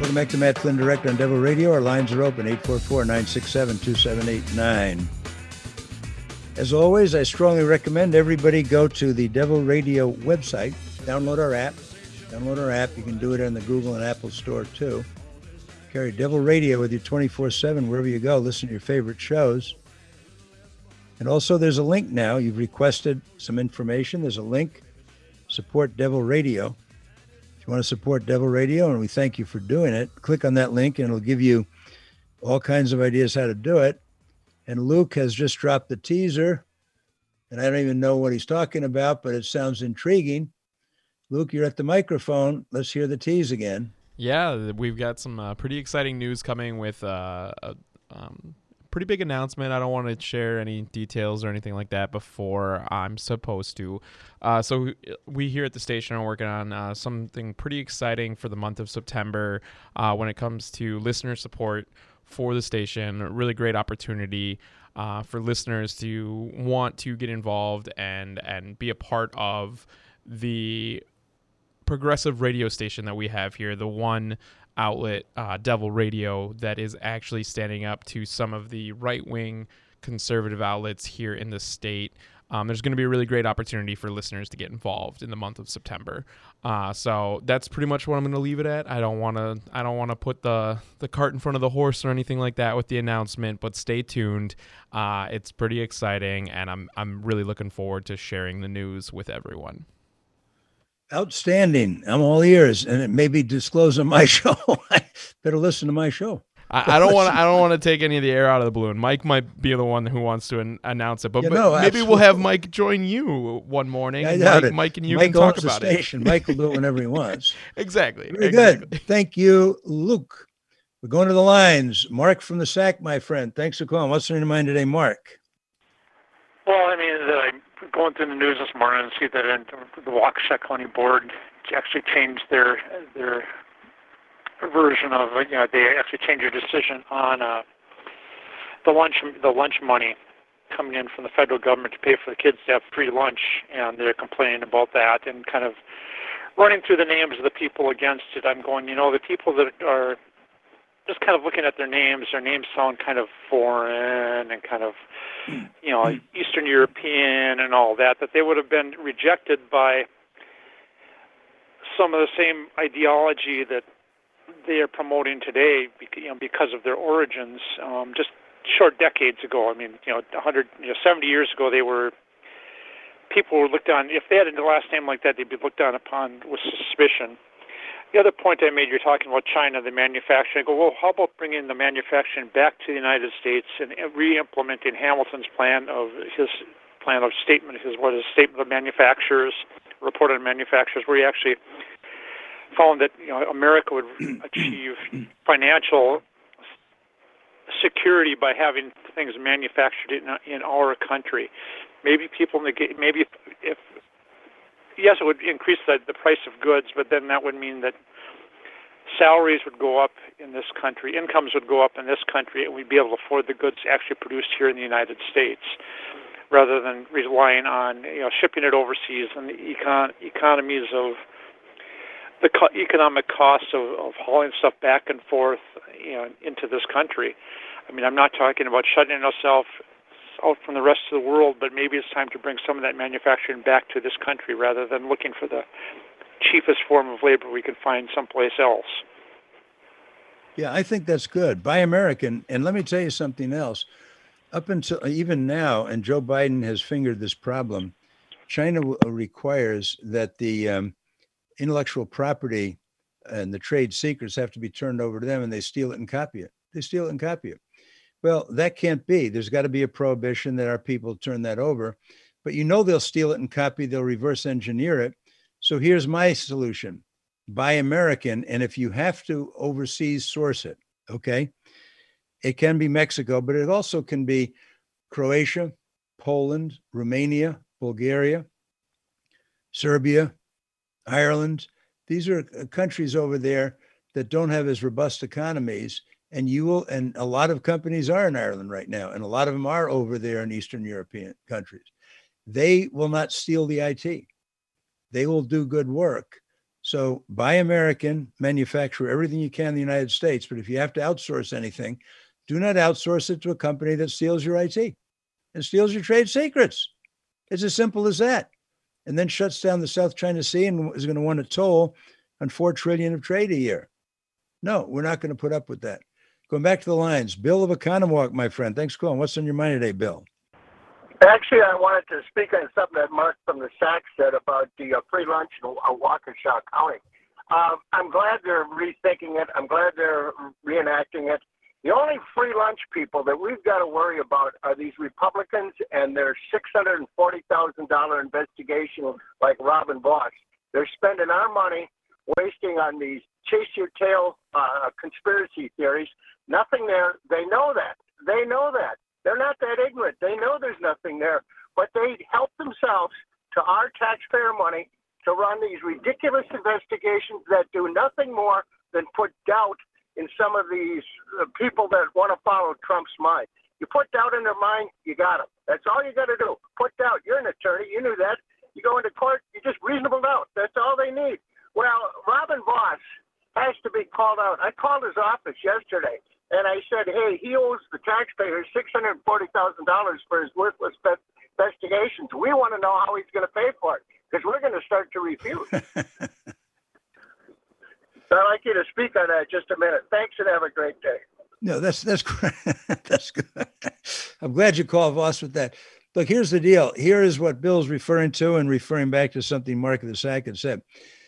Welcome back to Matt Flynn Direct on Devil Radio. Our lines are open, 844-967-2789. As always, I strongly recommend everybody go to the Devil Radio website, download our app. You can do it in the Google and Apple store too. Carry Devil Radio with you 24/7 wherever you go. Listen to your favorite shows. And also there's a link now. You've requested some information. There's a link. Support Devil Radio. If you want to support Devil Radio, and we thank you for doing it, click on that link and it'll give you all kinds of ideas how to do it. And Luke has just dropped the teaser, and I don't even know what he's talking about, but it sounds intriguing. Luke, you're at the microphone. Let's hear the tease again. Yeah, we've got some pretty exciting news coming with a pretty big announcement. I don't want to share any details or anything like that before I'm supposed to. So we here at the station are working on something pretty exciting for the month of September when it comes to listener support for the station. A really great opportunity for listeners to want to get involved and be a part of the progressive radio station that we have here, the one outlet, Devil Radio, that is actually standing up to some of the right-wing conservative outlets here in the state. There's going to be a really great opportunity for listeners to get involved in the month of September. So that's pretty much what I'm going to leave it at. I don't want to put the cart in front of the horse or anything like that with the announcement, but stay tuned. It's pretty exciting, and I'm really looking forward to sharing the news with everyone. Outstanding. I'm all ears, and it may be disclosed on my show. Better listen to my show. I don't want to take any of the air out of the balloon. Mike might be the one who wants to announce it, but maybe we'll have Mike join you one morning. Mike and you can talk about it. Mike will do it whenever he wants. Exactly. Very good. Thank you, Luke. We're going to the lines. Mark from the SAC, my friend. Thanks for calling. What's on your mind today, Mark? Well, I mean, I'm going through the news this morning and see that the Waukesha County Board actually changed their version of, they actually changed their decision on the lunch money coming in from the federal government to pay for the kids to have free lunch, and they're complaining about that and kind of running through the names of the people against it. I'm going, the people that are just kind of looking at their names sound kind of foreign and kind of, Eastern European and all that they would have been rejected by some of the same ideology that they are promoting today, because of their origins, just short decades ago. I mean, 70 years ago, people were looked on, if they had a last name like that, they'd be looked on upon with suspicion. The other point I made, you're talking about China, the manufacturing. I go, well, how about bringing the manufacturing back to the United States and re-implementing Hamilton's statement of manufacturers, report on manufacturers, where he actually found that America would achieve financial security by having things manufactured in our country. Maybe yes, it would increase the price of goods, but then that would mean that salaries would go up in this country, incomes would go up in this country, and we'd be able to afford the goods actually produced here in the United States, rather than relying on shipping it overseas and the economies of the economic costs of hauling stuff back and forth into this country. I mean, I'm not talking about shutting ourselves out from the rest of the world, but maybe it's time to bring some of that manufacturing back to this country rather than looking for the cheapest form of labor we can find someplace else. Yeah, I think that's good. Buy American. And let me tell you something else. Up until even now, and Joe Biden has fingered this problem, China requires that the intellectual property and the trade secrets have to be turned over to them, and they steal it and copy it. Well, that can't be. There's got to be a prohibition that our people turn that over. But they'll steal it and copy, they'll reverse engineer it. So here's my solution. Buy American, and if you have to overseas source it, okay? It can be Mexico, but it also can be Croatia, Poland, Romania, Bulgaria, Serbia, Ireland. These are countries over there that don't have as robust economies. And a lot of companies are in Ireland right now, and a lot of them are over there in Eastern European countries. They will not steal the IT. They will do good work, So buy American, manufacture everything you can in the United States. But if you have to outsource anything, do not outsource it to a company that steals your IT and steals your trade secrets. It's as simple as that. And then shuts down the South China Sea and is going to want a toll on $4 trillion of trade a year. No, we're not going to put up with that. Going back to the lines, Bill of Economwalk, my friend. Thanks for calling. What's on your mind today, Bill? Actually, I wanted to speak on something that Mark from the SAC said about the free lunch in Waukesha County. I'm glad they're rethinking it. I'm glad they're reenacting it. The only free lunch people that we've got to worry about are these Republicans and their $640,000 investigation like Robin Boss. They're spending our money wasting on these chase your tail conspiracy theories. Nothing there. They know that. They know that. They're not that ignorant. They know there's nothing there, but they help themselves to our taxpayer money to run these ridiculous investigations that do nothing more than put doubt in some of these people that want to follow Trump's mind. You put doubt in their mind, you got them. That's all you got to do. Put doubt. You're an attorney. You knew that. You go into court, you just reasonable doubt. That's all they need. Well, Robin Voss has to be called out. I called his office yesterday, and I said, hey, he owes the taxpayers $640,000 for his worthless investigations. We want to know how he's going to pay for it, because we're going to start to refuse. So I'd like you to speak on that just a minute. Thanks, and have a great day. No, that's great. That's good. I'm glad you called Voss with that. Look, here's the deal. Here is what Bill's referring to, and referring back to something Mark of the SAC had said.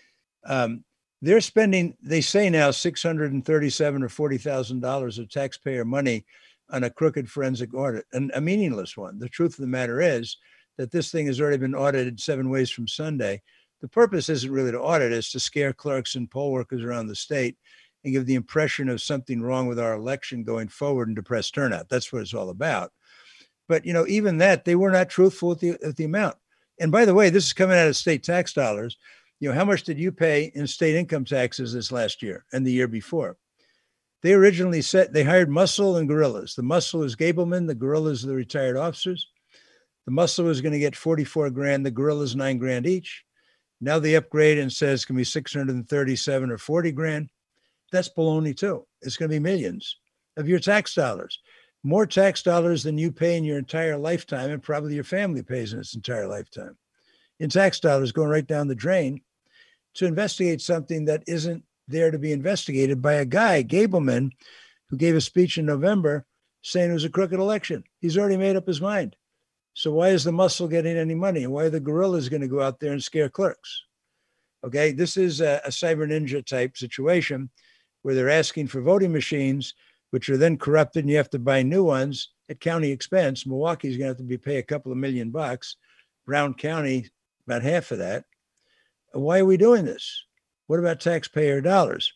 They're spending, they say now, $637,000 or $40,000 of taxpayer money on a crooked forensic audit, and a meaningless one. The truth of the matter is that this thing has already been audited 7 ways from Sunday. The purpose isn't really to audit, it's to scare clerks and poll workers around the state and give the impression of something wrong with our election going forward and depress turnout. That's what it's all about. But, you know, even that, they were not truthful with the amount. And by the way, this is coming out of state tax dollars. You know, how much did you pay in state income taxes this last year and the year before? They originally said they hired Muscle and Gorillas. The Muscle is Gableman, the Gorillas are the retired officers. The Muscle was going to get 44 grand, the Gorillas 9 grand each. Now they upgrade and says it's going to be 637 or 40 grand. That's baloney too. It's going to be millions of your tax dollars, more tax dollars than you pay in your entire lifetime, and probably your family pays in its entire lifetime, in tax dollars going right down the drain to investigate something that isn't there to be investigated by a guy, Gableman, who gave a speech in November saying it was a crooked election. He's already made up his mind. So why is the Muscle getting any money? And why are the Gorillas going to go out there and scare clerks? Okay, this is a cyber ninja type situation where they're asking for voting machines, which are then corrupted, and you have to buy new ones at county expense. Milwaukee's going to have to pay a couple of $1 million. Brown County, about half of that. Why are we doing this? What about taxpayer dollars?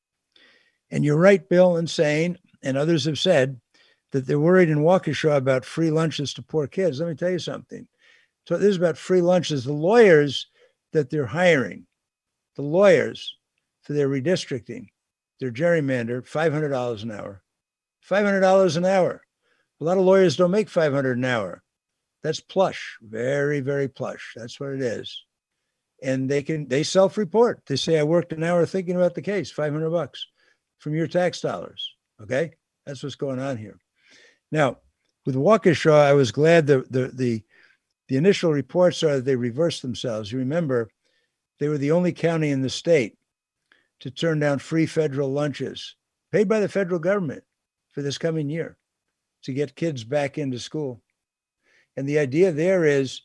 And you're right, Bill, in saying, and others have said, that they're worried in Waukesha about free lunches to poor kids. Let me tell you something. So this is about free lunches. The lawyers that they're hiring, the lawyers for their redistricting, their gerrymander, $500 an hour. $500 an hour. A lot of lawyers don't make $500 an hour. That's plush, very, very plush. That's what it is. And they self-report. They say, I worked an hour thinking about the case, $500 from your tax dollars. Okay? That's what's going on here. Now, with Waukesha, I was glad the initial reports are that they reversed themselves. You remember, they were the only county in the state to turn down free federal lunches paid by the federal government for this coming year to get kids back into school. And the idea there is,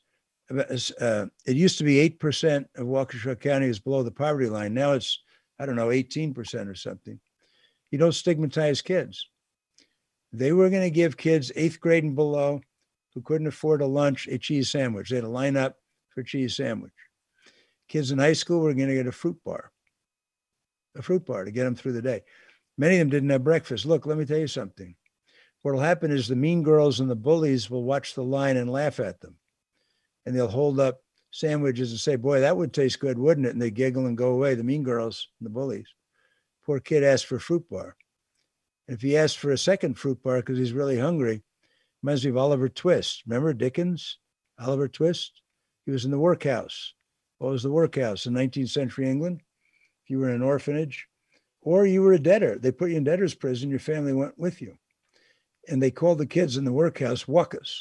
it used to be 8% of Waukesha County is below the poverty line. Now it's, 18% or something. You don't stigmatize kids. They were going to give kids 8th grade and below who couldn't afford a lunch a cheese sandwich. They had to line up for a cheese sandwich. Kids in high school were going to get a fruit bar to get them through the day. Many of them didn't have breakfast. Look, let me tell you something. What will happen is the mean girls and the bullies will watch the line and laugh at them. And they'll hold up sandwiches and say, boy, that would taste good, wouldn't it? And they giggle and go away, the mean girls and the bullies. Poor kid asked for a fruit bar. And if he asked for a second fruit bar because he's really hungry, reminds me of Oliver Twist. Remember Dickens? Oliver Twist? He was in the workhouse. What was the workhouse in 19th century England? if you were in an orphanage, or you were a debtor. They put you in debtor's prison. Your family went with you. And they called the kids in the workhouse wuckus,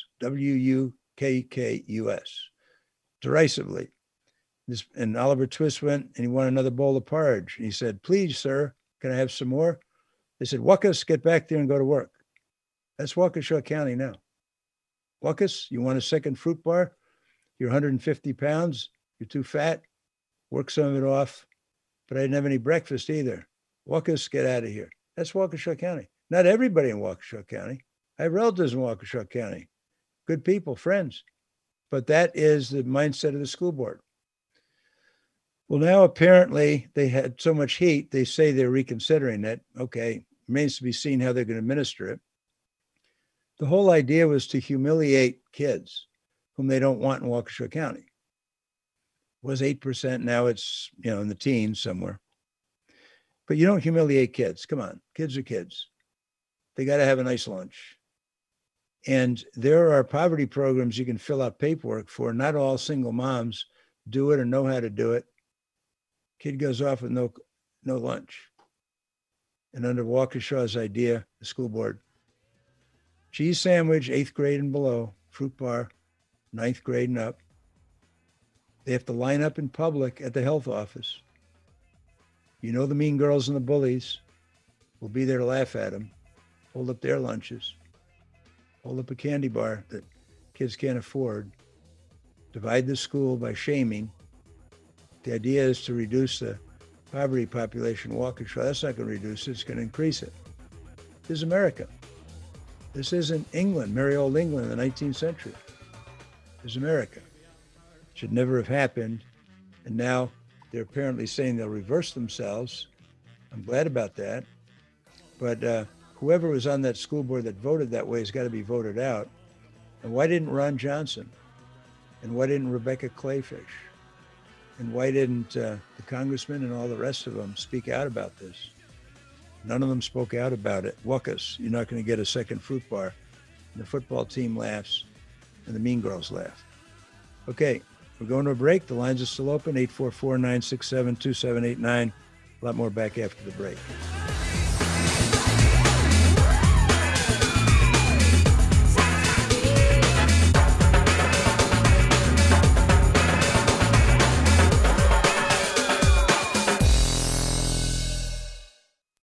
W-U-K-K-U-S, derisively. And Oliver Twist went and he wanted another bowl of porridge. And he said, please, sir, can I have some more? They said, wuckus, get back there and go to work. That's Waukesha County now. Wuckus, you want a second fruit bar? You're 150 pounds. You're too fat. Work some of it off. But I didn't have any breakfast either. Wuckus, get out of here. That's Waukesha County. Not everybody in Waukesha County. I have relatives in Waukesha County. Good people, friends. But that is the mindset of the school board. Well, now apparently they had so much heat, they say they're reconsidering it. Okay, remains to be seen how they're going to administer it. The whole idea was to humiliate kids whom they don't want in Waukesha County. It was 8%, now it's in the teens somewhere. But you don't humiliate kids. Come on, kids are kids. They got to have a nice lunch. And there are poverty programs you can fill out paperwork for. Not all single moms do it or know how to do it. Kid goes off with no lunch. And under Waukesha's idea, the school board, cheese sandwich, 8th grade and below, fruit bar, 9th grade and up. They have to line up in public at the health office. The mean girls and the bullies will be there to laugh at them, hold up their lunches, hold up a candy bar that kids can't afford, divide the school by shaming. The idea is to reduce the poverty population in Waukesha. That's not going to reduce it. It's going to increase it. This is America. This isn't England, merry old England in the 19th century. This is America. It should never have happened. And now they're apparently saying they'll reverse themselves. I'm glad about that. But whoever was on that school board that voted that way has got to be voted out. And why didn't Ron Johnson? And why didn't Rebecca Clayfish? And why didn't the congressman and all the rest of them speak out about this? None of them spoke out about it. Wuckus, you're not going to get a second fruit bar. And the football team laughs and the mean girls laugh. Okay, we're going to a break. The lines are still open, 844-967-2789. A lot more back after the break.